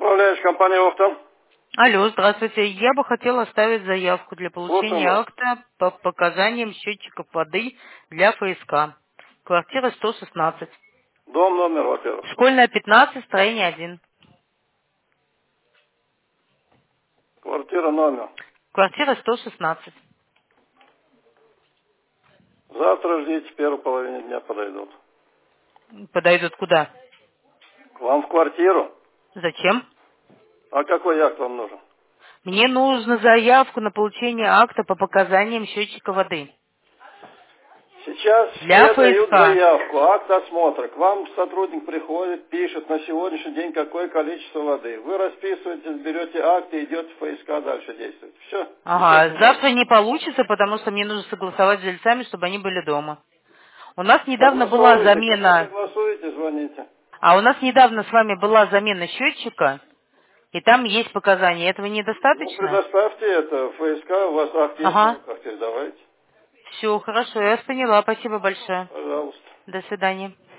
Управляющая компания «Офта». Алло, здравствуйте. Я бы хотела оставить заявку для Слушаем получения вас. акта по показаниям счетчиков воды для ФСК. Квартира 116. Дом, номер, во-первых. Школьная 15, строение 1. Квартира, номер. Квартира 116. Завтра ждите, в первой половине дня подойдут. Подойдут куда? К вам в квартиру. Зачем? А какой акт вам нужен? Мне нужно заявку на получение акта по показаниям счетчика воды. Сейчас Для все дают ФСК. заявку, акт осмотра. К вам сотрудник приходит, пишет на сегодняшний день какое количество воды. Вы расписываетесь, берете акт и идете в ФСК дальше действовать. Все. Ага, завтра не получится, потому что мне нужно согласовать с жильцами, чтобы они были дома. У нас недавно была Согласовывайте, когда замена, согласуете, звоните. а у нас недавно с вами была замена счетчика, и там есть показания. Этого Ну, недостаточно? предоставьте это. ФСК, у вас акт есть на Ага. руках, передавайте. Все, хорошо, я вас поняла. Спасибо большое. Пожалуйста. До свидания.